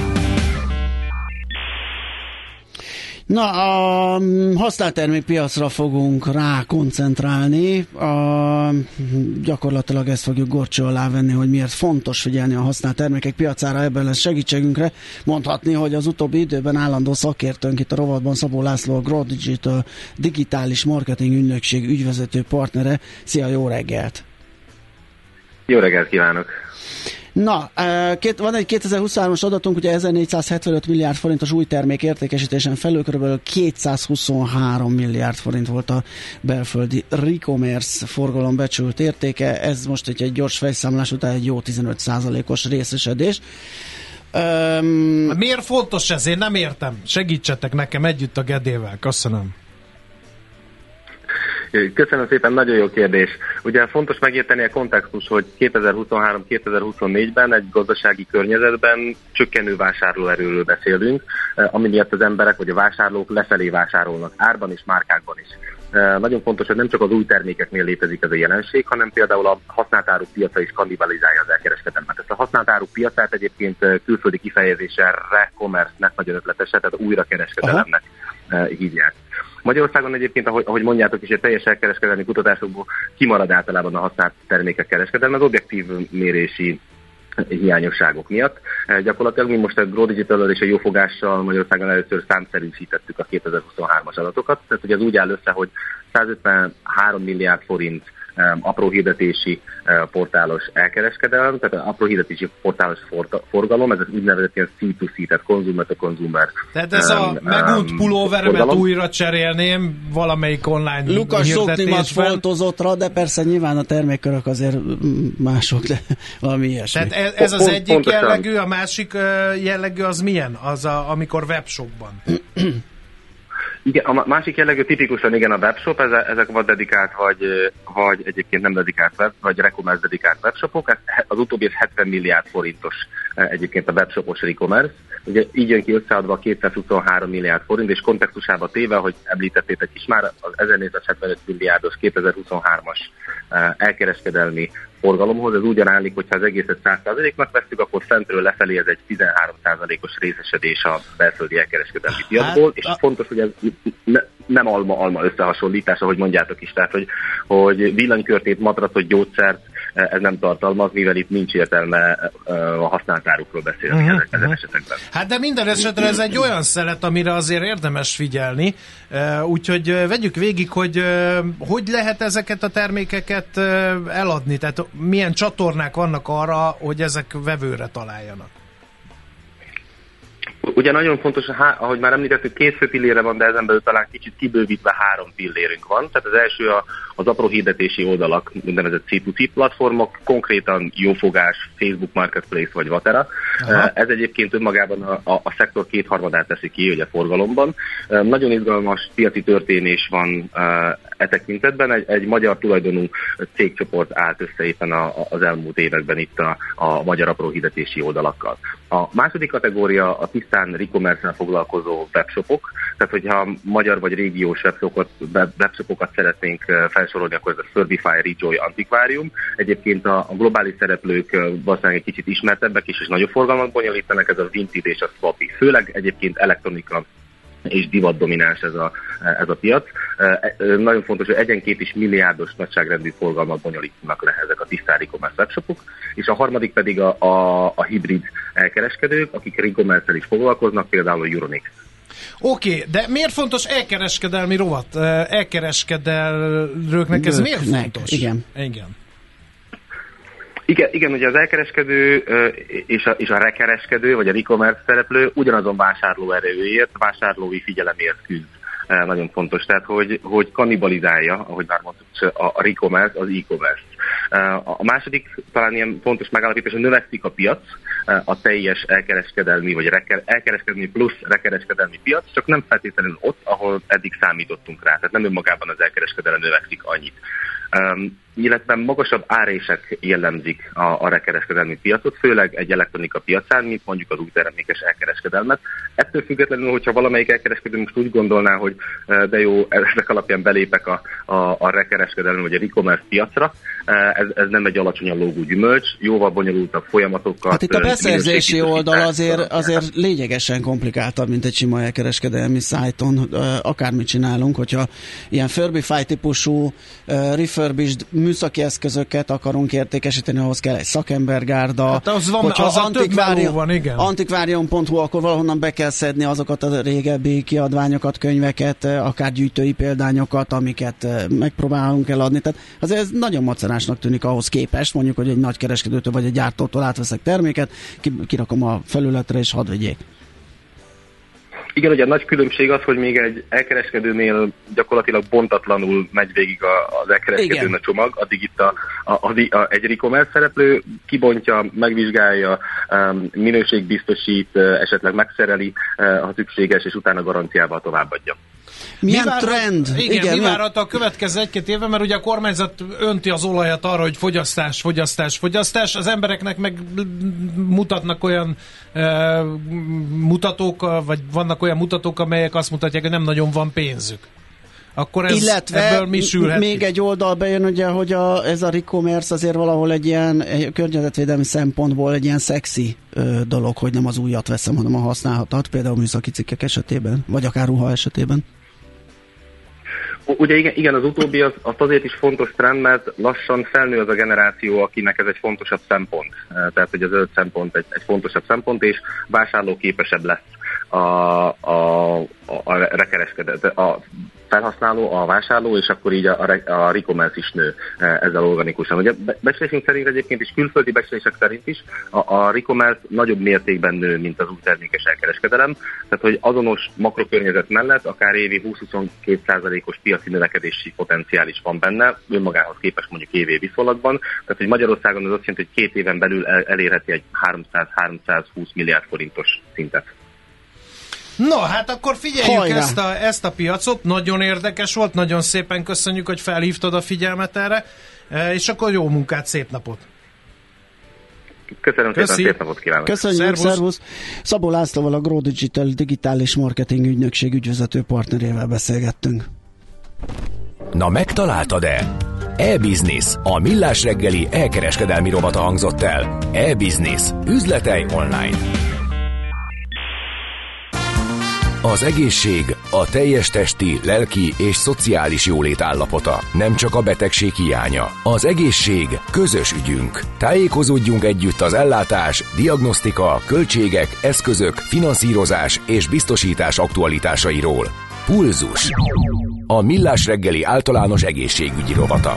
Na, a használt termékpiacra fogunk rá koncentrálni. A, gyakorlatilag ezt fogjuk gorcső alá venni, hogy miért fontos figyelni a használt termékek piacára, ebben lesz segítségünkre. Mondhatni, hogy az utóbbi időben állandó szakértőnk itt a rovatban Szabó László, a Grow Digital digitális marketing ügynökség ügyvezető partnere. Szia, jó reggelt! Jó reggelt kívánok! Na, két, van egy kétezer-huszonhármas adatunk, ugye ezernégyszázhetvenöt milliárd forintos új termék értékesítésen felül kb. kétszázhuszonhárom milliárd forint volt a belföldi e-commerce forgalom becsült értéke, ez most egy, egy gyors fejszámlás után egy jó tizenöt százalékos részesedés. Um, Miért fontos ez? Én nem értem. Segítsetek nekem együtt a Gedével. Köszönöm. Köszönöm szépen, nagyon jó kérdés. Ugye fontos megérteni a kontextus, hogy kétezer-huszonhárom kétezer-huszonnégyben egy gazdasági környezetben csökkenő vásárlóerőről beszélünk, ami miatt az emberek vagy a vásárlók lefelé vásárolnak árban és márkákban is. Nagyon fontos, hogy nem csak az új termékeknél létezik ez a jelenség, hanem például a használt áruk piaca is kannibalizálja az elkereskedelmet. Ezt a használt áruk piacát egyébként külföldi kifejezéssel re-commerce-nek nagyon ötletesen, tehát újrakereskedelemnek hívják. Magyarországon egyébként, ahogy, ahogy mondjátok is, egy teljes elkereskedelmi kutatásokból kimarad általában a használt termékek kereskedelme az objektív mérési hiányosságok miatt. Gyakorlatilag mi most a Grow Digital és a jófogással Magyarországon először számszerűsítettük a kétezer-huszonhármas adatokat, tehát ugye az úgy áll össze, hogy százötvenhárom milliárd forint apró hirdetési portálos elkereskedelem, tehát apró hirdetési portálos forgalom, ez az úgynevezett ilyen cé kettő cé, tehát consumer to consumer. Tehát ez a megunt pulóveremet újra cserélném valamelyik online Lukas soknimat foltozott rá, de persze nyilván a termékkörök azért mások, de valami ilyesmi. Tehát ez az egyik jellegű, a másik jellegű az milyen? Az a, amikor webshopban. Igen, a másik jellegű tipikusan igen a webshop, ezek vagy dedikált, vagy, vagy egyébként nem dedikált web, vagy re-commerce dedikált webshopok. Az utóbbi ez hetven milliárd forintos egyébként a webshopos e-commerce. Ugye így jön ki összeadva a kétszázhuszonhárom milliárd forint, és kontextusába téve, hogy említettétek is már, az ezernégyszázhetvenöt milliárdos kétezer-huszonhármas elkereskedelmi forgalomhoz, ez úgy állik, hogyha az egészet száz százaléknak vesszük, akkor fentről lefelé ez egy tizenhárom százalékos részesedés a belföldi elkereskedelmi piacból, hát, és a... fontos, hogy ez ne, nem alma-alma összehasonlítás, ahogy mondjátok is, tehát hogy, hogy villanykörtét, matracot, gyógyszert ez nem tartalmaz, mivel itt nincs értelme a használt árukról beszélni uh-huh, ezen uh-huh. esetekben. Hát de minden esetre ez egy olyan szelet, amire azért érdemes figyelni, úgyhogy vegyük végig, hogy hogy lehet ezeket a termékeket eladni, tehát milyen csatornák vannak arra, hogy ezek vevőre találjanak. Ugye nagyon fontos, ahogy már említettük, két fő pillére van, de ezen belül talán kicsit kibővítve három pillérünk van. Tehát az első a, az apró hirdetési oldalak, úgynevezett cé kettő cé platformok, konkrétan Jófogás, Facebook Marketplace vagy Vatera. Aha. Ez egyébként önmagában a, a, a szektor kétharmadát teszi ki, ugye forgalomban. Nagyon izgalmas piaci történés van e tekintetben. Egy, egy magyar tulajdonú cégcsoport állt össze éppen a, az elmúlt években itt a, a magyar apró hirdetési oldalakkal. A második kategória a tisztán tisztán e-commerce-nel foglalkozó webshopok, tehát hogyha magyar vagy régiós webshopokat, webshopokat szeretnénk felsorolni, akkor ez a Servify, Rejoy, Antiquarium. Egyébként a, a globális szereplők valószínűleg egy kicsit ismertebbek is, és nagyobb forgalmat bonyolítanak, ez a Vinted és a Swappy. Főleg egyébként elektronika és divat domináns ez a, ez a piac. Nagyon fontos, hogy egyenként is milliárdos nagyságrendű forgalmat bonyolítanak le ezek a tisztán e-commerce webshopok, és a harmadik pedig a, a, a hibrid elkereskedők, akik e-commerce-el is foglalkoznak, például a Euronext. Oké, okay, de miért fontos elkereskedelmi rovat? Elkereskedelőknek ez miért fontos? Igen. Igen. Igen, igen, ugye az elkereskedő és a, és a rekereskedő, vagy a e-commerce szereplő ugyanazon vásárlóerőért, vásárlói figyelemért küzd. Nagyon fontos, tehát hogy, hogy kannibalizálja, ahogy már mondtuk, a, a e-commerce az e-commerce. A második talán ilyen fontos megállapítás, hogy növekszik a piac, a teljes elkereskedelmi, vagy reker, elkereskedelmi plusz rekereskedelmi piac, csak nem feltétlenül ott, ahol eddig számítottunk rá. Tehát nem önmagában az elkereskedelem növekszik annyit. Um, illetve magasabb árések jellemzik a, a rekereskedelmi piacot, főleg egy elektronika piacán, mint mondjuk az új termékes elkereskedelmet. Ettől függetlenül, hogyha valamelyik elkereskedő most úgy gondolná, hogy de jó, ezek alapján belépek a, a, a rekereskedelmi vagy a e-commerce piacra, ez, ez nem egy alacsonyan lógó gyümölcs, jóval bonyolultabb folyamatokat. Hát itt a beszerzési oldal azért, azért lényegesen komplikáltabb, mint egy sima elkereskedelmi szájton, akármit csinálunk, hogyha ilyen Furbyfy típusú refurbished műszaki eszközöket akarunk értékesíteni, ahhoz kell egy szakembergárda. Hát az van, az a több meló van, igen. Antiquarium pont hu, akkor valahonnan be kell szedni azokat a régebbi kiadványokat, könyveket, akár gyűjtői példányokat, amiket megpróbálunk eladni. Tehát azért ez nagyon macerásnak tűnik ahhoz képest, mondjuk, hogy egy nagy kereskedőtől vagy egy gyártótól átveszek terméket, kirakom a felületre és hadd vigyék. Igen, ugye a nagy különbség az, hogy még egy elkereskedőnél gyakorlatilag bontatlanul megy végig az elkereskedőn a csomag, addig itt a, a, a, a, egy e-commerce szereplő kibontja, megvizsgálja, um, minőségbiztosít, esetleg megszereli, uh, ha szükséges, és utána garanciával továbbadja. Milyen mi trend? Várhat, igen, igen, mi várhat a következő egy-két évben, mert ugye a kormányzat önti az olajat arra, hogy fogyasztás, fogyasztás, fogyasztás, az embereknek meg mutatnak olyan e, mutatók, vagy vannak olyan mutatók, amelyek azt mutatják, hogy nem nagyon van pénzük. Akkor ez, illetve ebből mi sülhet még ki? egy oldal bejön, ugye, hogy a, ez a e-commerce azért valahol egy ilyen egy környezetvédelmi szempontból egy ilyen szexi ö, dolog, hogy nem az újat veszem, hanem a használhatat, például műszaki cikkek esetében, vagy akár ruha esetében. Ugye igen, igen, az utóbbi az, az azért is fontos trend, mert lassan felnő az a generáció, akinek ez egy fontosabb szempont. Tehát, hogy az öt szempont egy, egy fontosabb szempont, és vásárlóképesebb lesz a, a, a, a rekereskedő, a felhasználó, a vásárló, és akkor így a, a, a e-commerce is nő ezzel organikusan. Ugye becslésünk szerint egyébként is, külföldi becslések szerint is a, a e-commerce nagyobb mértékben nő, mint az új termékes elkereskedelem. Tehát, hogy azonos makrokörnyezet mellett akár évi húsz-huszonkettő százalékos piaci növekedési potenciál is van benne, önmagához képest mondjuk évi viszonylatban. Tehát, hogy Magyarországon az azt jelenti, hogy két éven belül el, elérheti egy háromszáz-háromszázhúsz milliárd forintos szintet. No, hát akkor figyeljük ezt a, ezt a piacot, nagyon érdekes volt, nagyon szépen köszönjük, hogy felhívtad a figyelmet erre, és akkor jó munkát, szép napot! Köszönöm Köszi. szépen, szép napot kívánok! Köszönjük, szervusz. szervusz! Szabó Lászlóval, a Grow Digital digitális marketing ügynökség ügyvezető partnerével beszélgettünk. Na, megtaláltad-e? E-Business, a millás reggeli elkereskedelmi rovata hangzott el. E-Business, üzletei online. Az egészség a teljes testi, lelki és szociális jólét állapota, nem csak a betegség hiánya. Az egészség közös ügyünk. Tájékozódjunk együtt az ellátás, diagnosztika, költségek, eszközök, finanszírozás és biztosítás aktualitásairól. Pulzus. A millás reggeli általános egészségügyi rovata.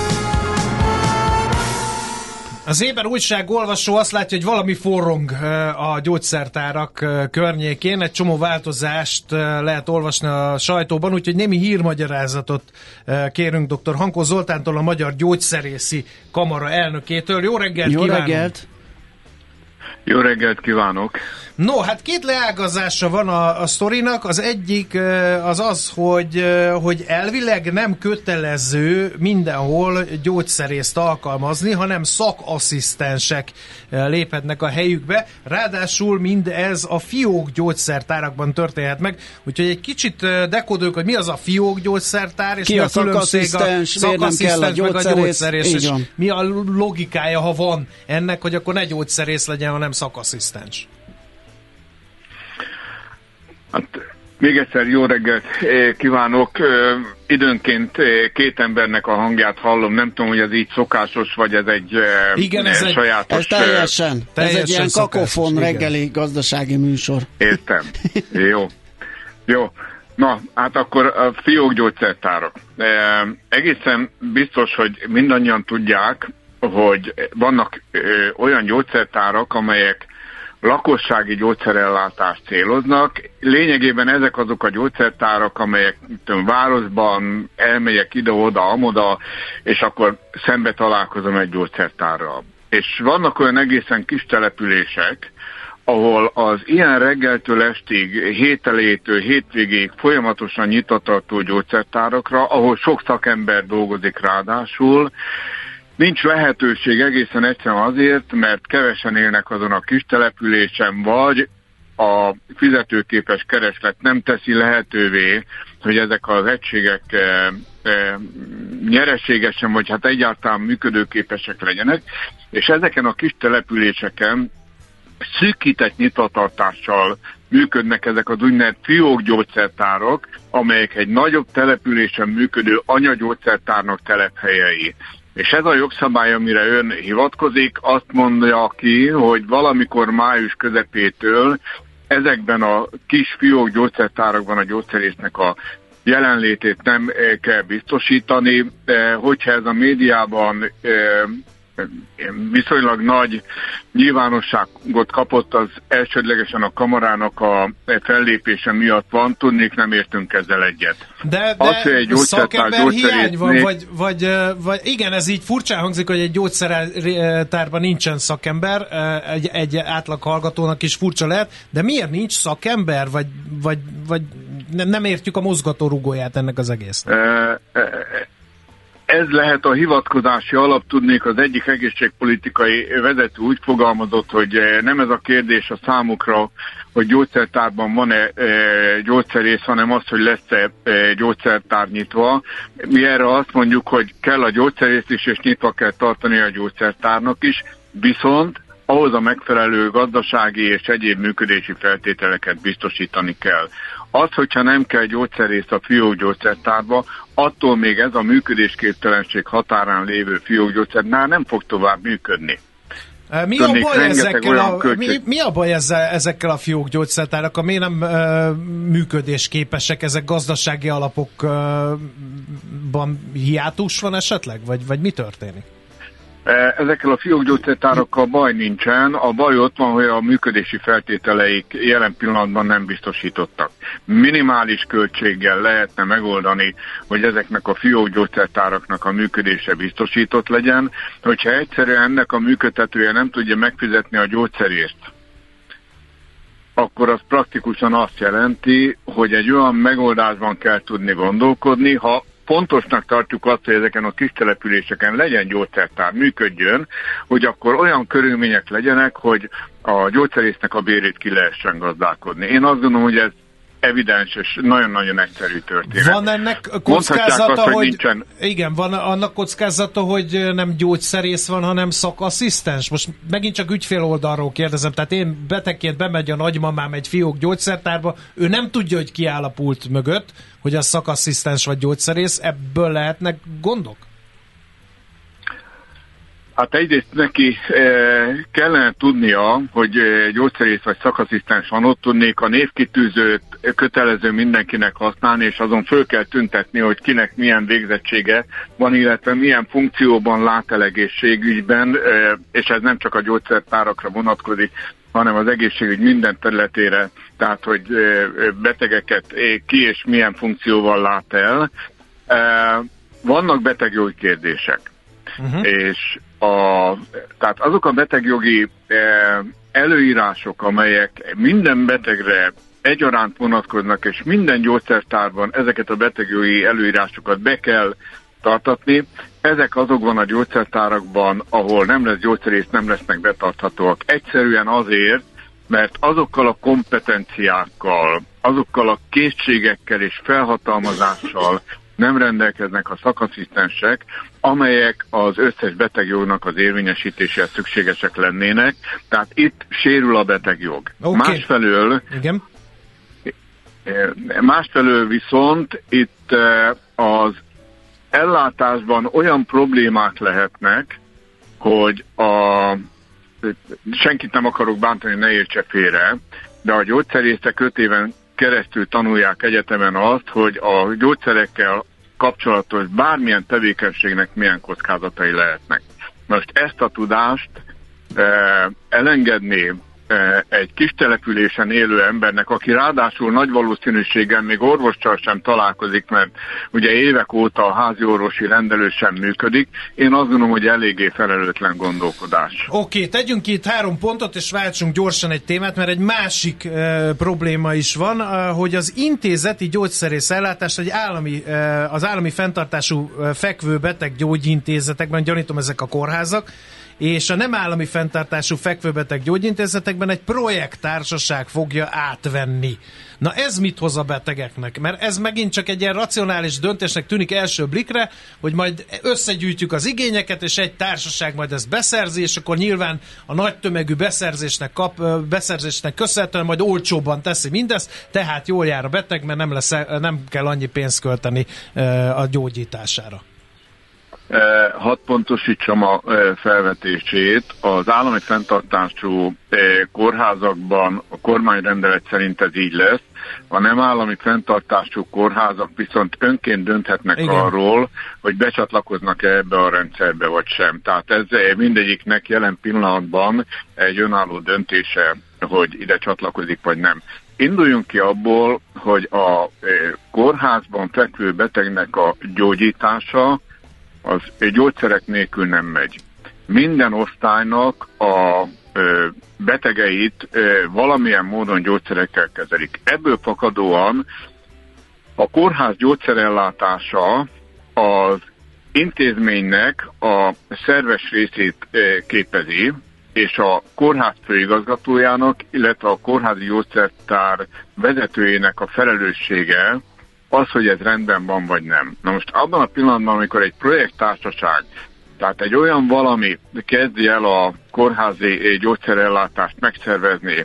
Az Éber újság olvasó azt látja, hogy valami forrong a gyógyszertárak környékén, egy csomó változást lehet olvasni a sajtóban, úgyhogy némi hírmagyarázatot kérünk dr. Hankó Zoltántól, a Magyar Gyógyszerészi Kamara elnökétől. Jó reggelt Jó kívánunk! reggelt! Jó reggelt kívánok! No, hát két leágazása van a, a sztorinak. Az egyik az az, hogy, hogy elvileg nem kötelező mindenhol gyógyszerészt alkalmazni, hanem szakasszisztensek léphetnek a helyükbe. Ráadásul mindez a fiók gyógyszertárakban történhet meg. Úgyhogy egy kicsit dekódoljuk, hogy mi az a fiók gyógyszertár, és Ki mi a, a különbség a szakasszisztens meg a gyógyszerész, és mi a logikája, ha van ennek, hogy akkor ne gyógyszerész legyen, hanem szakasszisztens. Hát, még egyszer jó reggelt kívánok. Időnként két embernek a hangját hallom. Nem tudom, hogy ez így szokásos, vagy ez egy igen, ez sajátos... Ez teljesen. teljesen ez egy ilyen kakofon reggeli gazdasági műsor. Értem. Jó. Jó. Na, hát akkor a fiókgyógyszertárak. Egészen biztos, hogy mindannyian tudják, hogy vannak olyan gyógyszertárak, amelyek lakossági gyógyszerellátást céloznak. Lényegében ezek azok a gyógyszertárak, amelyek tudom, városban elmegyek ide-oda, amoda, és akkor szembe találkozom egy gyógyszertárral. És vannak olyan egészen kis települések, ahol az ilyen reggeltől estig, hételétől hétvégéig folyamatosan nyitvatartó gyógyszertárakra, ahol sok szakember dolgozik ráadásul, nincs lehetőség egészen egyszerűen azért, mert kevesen élnek azon a kis településen, vagy a fizetőképes kereslet nem teszi lehetővé, hogy ezek az egységek e, e, nyereségesen, vagy hát egyáltalán működőképesek legyenek, és ezeken a kis településeken szűkített nyitvatartással működnek ezek az úgynevezett fiókgyógyszertárak, amelyek egy nagyobb településen működő anyagyógyszertárnak telephelyei. És ez a jogszabály, amire ön hivatkozik, azt mondja ki, hogy valamikor május közepétől ezekben a kis fiók gyógyszertárakban a gyógyszerésznek a jelenlétét nem kell biztosítani. Hogyha ez a médiában viszonylag nagy nyilvánosságot kapott, az elsődlegesen a kamarának a fellépése miatt van, tudnék, nem értünk ezzel egyet. De, de az, hogy egy szakember hiány van, vagy, vagy, vagy igen, ez így furcsán hangzik, hogy egy gyógyszertárban nincsen szakember, egy, egy átlag hallgatónak is furcsa lehet, de miért nincs szakember, vagy, vagy, vagy nem értjük a mozgatórugóját ennek az egésznek? E, e, Ez lehet a hivatkozási alap, tudnék, az egyik egészségpolitikai vezető úgy fogalmazott, hogy nem ez a kérdés a számukra, hogy gyógyszertárban van-e gyógyszerész, hanem az, hogy lesz-e gyógyszertár nyitva. Mi erre azt mondjuk, hogy kell a gyógyszerész is, és nyitva kell tartani a gyógyszertárnak is, viszont ahhoz a megfelelő gazdasági és egyéb működési feltételeket biztosítani kell. Az, hogyha nem kell gyógyszerész a fiókgyógyszertárba, attól még ez a működésképtelenség határán lévő fiókgyógyszertár nem fog tovább működni. Mi a, baj ezekkel a, mi, mi a baj ezzel, ezekkel a fiókgyógyszertárakkal? Miért nem uh, működésképesek? Ezek gazdasági alapokban hiátus van esetleg? Vagy, vagy mi történik? Ezekkel a fiókgyógyszertárakkal baj nincsen, a baj ott van, hogy a működési feltételeik jelen pillanatban nem biztosítottak. Minimális költséggel lehetne megoldani, hogy ezeknek a fiókgyógyszertáraknak a működése biztosított legyen, hogyha egyszerűen ennek a működtetője nem tudja megfizetni a gyógyszerést, akkor az praktikusan azt jelenti, hogy egy olyan megoldásban kell tudni gondolkodni, ha fontosnak tartjuk azt, hogy ezeken a kis településeken legyen gyógyszertár, működjön, hogy akkor olyan körülmények legyenek, hogy a gyógyszerésznek a bérét ki lehessen gazdálkodni. Én azt gondolom, hogy ez evidens és nagyon-nagyon egyszerű történet. Van ennek kockázata, azt, hogy, hogy nincsen... igen, van annak kockázata, hogy nem gyógyszerész van, hanem szakasszisztens? Most megint csak ügyfél oldalról kérdezem, tehát én betegként bemegy a nagymamám egy fiók gyógyszertárba, ő nem tudja, hogy ki áll a pult mögött, hogy a szakasszisztens vagy gyógyszerész, ebből lehetnek gondok? Hát egyrészt neki e, kellene tudnia, hogy e, gyógyszerész vagy szakasszisztens van, ott tudnék a névkitűzőt kötelező mindenkinek használni, és azon föl kell tüntetni, hogy kinek milyen végzettsége van, illetve milyen funkcióban lát el egészségügyben, e, és ez nem csak a gyógyszertárakra vonatkozik, hanem az egészségügy minden területére, tehát hogy e, betegeket e, ki és milyen funkcióval lát el. E, vannak betegjogi kérdések. uh-huh. és a, tehát azok a betegjogi előírások, amelyek minden betegre egyaránt vonatkoznak, és minden gyógyszertárban ezeket a betegjogi előírásokat be kell tartatni, ezek azokban a gyógyszertárakban, ahol nem lesz gyógyszerész, nem lesznek betarthatóak. Egyszerűen azért, mert azokkal a kompetenciákkal, azokkal a készségekkel és felhatalmazással nem rendelkeznek a szakasszisztensek, amelyek az összes betegjognak az érvényesítéséhez szükségesek lennének. Tehát itt sérül a betegjog. Okay. Másfelől, Igen. másfelől viszont itt az ellátásban olyan problémák lehetnek, hogy a senkit nem akarok bántani, ne értse félre, de a gyógyszerészek öt éven keresztül tanulják egyetemen azt, hogy a gyógyszerekkel kapcsolatos bármilyen tevékenységnek milyen kockázatai lehetnek. Most ezt a tudást eh, elengedni eh, egy kis településen élő embernek, aki ráadásul nagy valószínűséggel még orvossal sem találkozik, mert ugye évek óta a házi orvosi rendelő sem működik, én azt gondolom, hogy eléggé felelőtlen gondolkodás. Oké, okay, tegyünk itt három pontot, és váltsunk gyorsan egy témát, mert egy másik e, probléma is van, e, hogy az intézeti gyógyszerész ellátás egy állami, e, az állami fenntartású e, fekvő beteg gyógyintézetekben, gyanítom ezek a kórházak, és a nem állami fenntartású fekvőbeteg gyógyintézetekben egy projekttársaság fogja átvenni. Na ez mit hoz a betegeknek? Mert ez megint csak egy ilyen racionális döntésnek tűnik első blikre, hogy majd összegyűjtjük az igényeket, és egy társaság majd ezt beszerzi, és akkor nyilván a nagy tömegű beszerzésnek, kap, beszerzésnek köszönhetően majd olcsóbban teszi mindezt, tehát jól jár a beteg, mert nem, lesz, nem kell annyi pénzt költeni a gyógyítására. Hadd pontosítsam a felvetését. Az állami fenntartású kórházakban a kormányrendelet szerint ez így lesz. A nem állami fenntartású kórházak viszont önként dönthetnek Igen. arról, hogy becsatlakoznak-e ebbe a rendszerbe vagy sem. Tehát ez mindegyiknek jelen pillanatban egy önálló döntése, hogy ide csatlakozik vagy nem. Induljunk ki abból, hogy a kórházban fekvő betegnek a gyógyítása az gyógyszerek nélkül nem megy. Minden osztálynak a ö, betegeit ö, valamilyen módon gyógyszerekkel kezelik. Ebből fakadóan a kórház gyógyszerellátása az intézménynek a szerves részét ö, képezi, és a kórház főigazgatójának, illetve a kórházi gyógyszertár vezetőjének a felelőssége az, hogy ez rendben van, vagy nem. Na most abban a pillanatban, amikor egy projekttársaság, tehát egy olyan valami kezdi el a kórházi gyógyszerellátást megszervezni,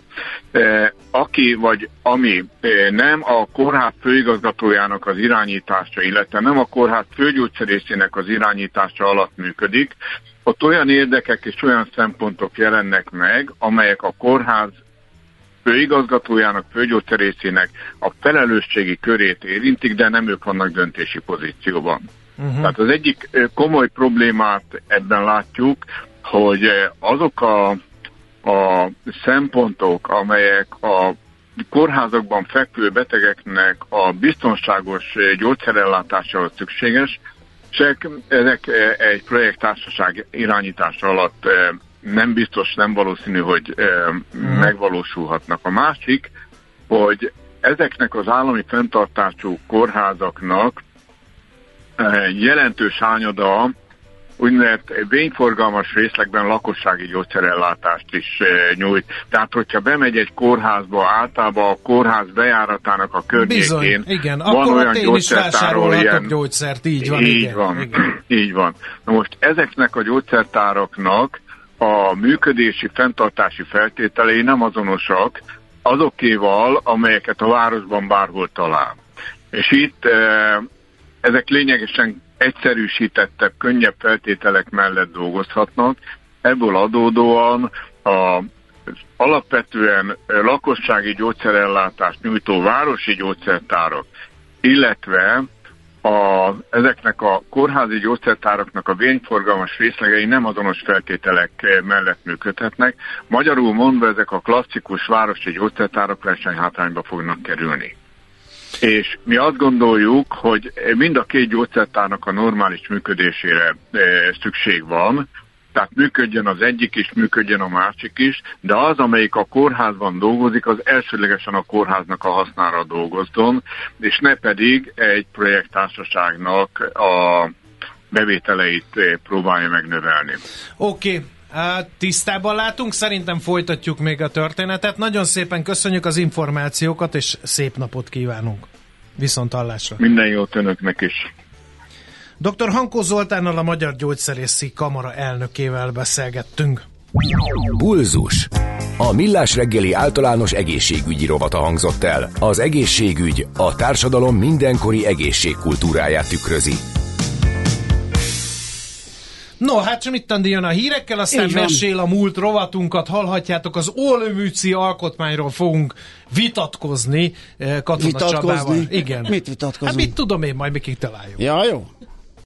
aki vagy ami nem a kórház főigazgatójának az irányítása, illetve nem a kórház főgyógyszerészének az irányítása alatt működik, ott olyan érdekek és olyan szempontok jelennek meg, amelyek a kórház főigazgatójának, főgyógyszerészének a felelősségi körét érintik, de nem ők vannak döntési pozícióban. Uh-huh. Tehát az egyik komoly problémát ebben látjuk, hogy azok a, a szempontok, amelyek a kórházakban fekvő betegeknek a biztonságos gyógyszerellátásához szükséges, ezek egy projekttársaság irányítása alatt nem biztos, nem valószínű, hogy uh-huh. megvalósulhatnak. A másik, hogy ezeknek az állami fenntartású kórházaknak jelentős hányada úgynevezett vényforgalmas részlegben lakossági gyógyszerellátást is nyújt. Tehát, hogyha bemegy egy kórházba, általában a kórház bejáratának a környékén Bizony, igen. van akkor olyan gyógyszertáró, ilyen gyógyszert, így van. Így igen, van, igen. így van. Na most ezeknek a gyógyszertáraknak a működési, fenntartási feltételei nem azonosak azokéval, amelyeket a városban bárhol talál. És itt ezek lényegesen egyszerűsítettebb, könnyebb feltételek mellett dolgozhatnak. Ebből adódóan a alapvetően lakossági gyógyszerellátást nyújtó városi gyógyszertárak, illetve a, ezeknek a kórházi gyógyszertáraknak a vényforgalmas részlegei nem azonos feltételek mellett működhetnek. Magyarul mondva, ezek a klasszikus városi gyógyszertárak versenyhátrányba fognak kerülni. És mi azt gondoljuk, hogy mind a két gyógyszertárnak a normális működésére szükség van, tehát működjön az egyik is, működjön a másik is, de az, amelyik a kórházban dolgozik, az elsőlegesen a kórháznak a hasznára dolgozzon, és ne pedig egy projekttársaságnak a bevételeit próbálja megnövelni. Oké. Okay. Tisztában látunk, szerintem folytatjuk még a történetet. Nagyon szépen köszönjük az információkat, és szép napot kívánunk. Viszont hallásra. Minden jót önöknek is. doktor Hankó Zoltánnal, a Magyar Gyógyszerészi Kamara elnökével beszélgettünk. Pulzus. A Millás reggeli általános egészségügyi rovata hangzott el. Az egészségügy a társadalom mindenkori egészségkultúráját tükrözi. No, hát sem itt jön a hírekkel, aztán mesél a múlt rovatunkat, hallhatjátok, az Olmützi alkotmányról fogunk vitatkozni Katona vitatkozni? Csabával. Igen. Mit vitatkozunk? Hát mit tudom én, majd mi kitaláljuk. Ja, jó.